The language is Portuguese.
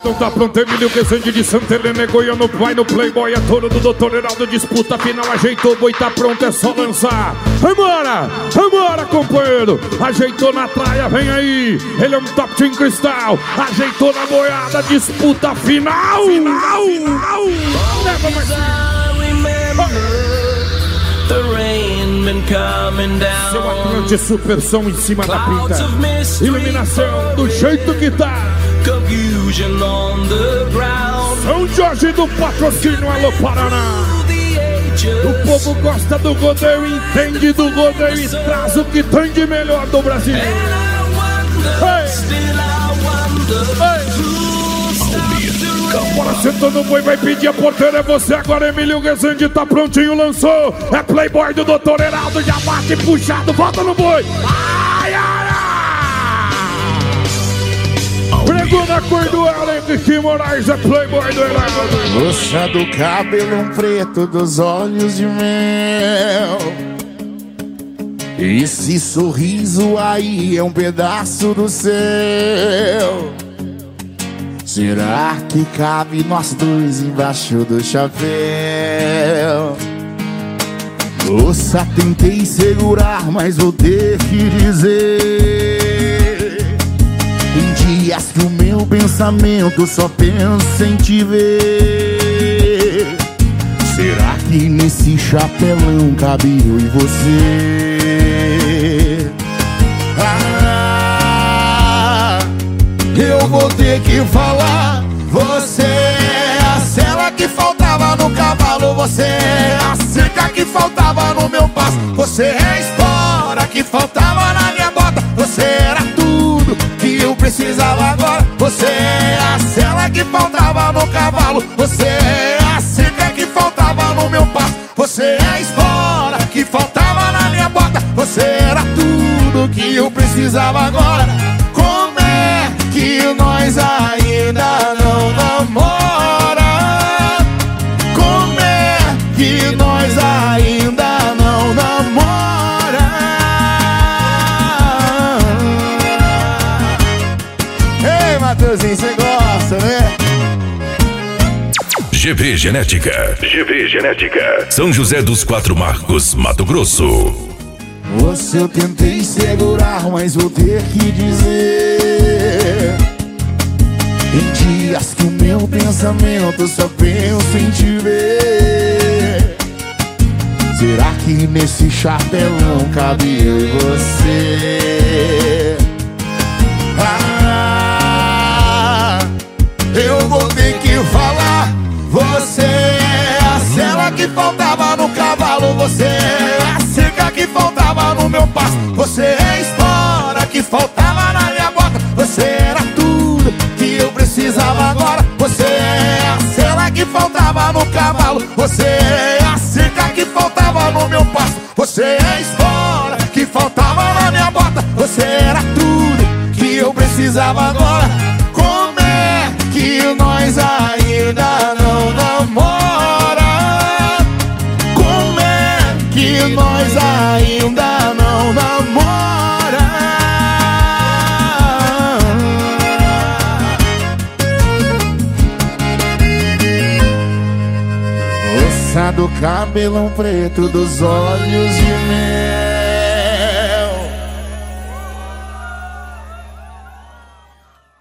Não tá pronto, Emílio Rezende de Santa Helena, Goiano, vai no Playboy, é touro do Dr. Heraldo, disputa final, ajeitou, o boi tá pronto, é só lançar. Vambora, vambora, companheiro, ajeitou na traia, vem aí, ele é um top team cristal, ajeitou na boiada, disputa final. Leva mais seu Atlante Super Som em cima da pinta, iluminação do jeito que tá. São Jorge do Patrocínio, alô Paraná. O povo gosta do godeio, entende do godeio e traz o que tem de melhor do Brasil. Bora sentando o boi, vai pedir a porteira, é você agora, Emílio Rezende, tá prontinho, lançou. É Playboy do Dr. Heraldo, já bate puxado, volta no boi. Ai, ai, ai. Pregou na cor do Henrique Moraes, é Playboy do Heraldo. Moça do cabelo preto, dos olhos de mel. Esse sorriso aí é um pedaço do céu. Será que cabe nós dois embaixo do chapéu? Moça, tentei segurar, mas vou ter que dizer, em dias que o meu pensamento só pensa em te ver. Será que nesse chapelão cabe eu e você? Eu vou ter que falar. Você é a sela que faltava no cavalo. Você é a cerca que faltava no meu passo. Você é a espora que faltava na minha bota. Você era tudo que eu precisava agora. Você é a sela que faltava no cavalo. Você é a cerca que faltava no meu passo. Você é a espora que faltava na minha bota. Você era tudo que eu precisava agora. Que nós ainda não namora. Como é que nós ainda não namora? Ei, Matheusinho, você gosta, né? GV Genética. GV Genética. São José dos Quatro Marcos, Mato Grosso. Você eu tentei segurar, mas vou ter que dizer, em dias que o meu pensamento só pensa em te ver. Será que nesse chapelão cabe eu e você? Eu vou ter que falar. Você é a sela que faltava no cavalo. Você é a cerca que faltava no meu passo. Você é a espora que faltava na minha bota. Você era tudo que eu precisava agora. Você é a sela que faltava no cavalo. Você é a cerca que faltava no meu passo. Você é a espora que faltava na minha bota. Você era tudo que eu precisava agora. Como é que nós ainda não namora? Como é que nós ainda não namora? Moça do cabelão preto, dos olhos de mel.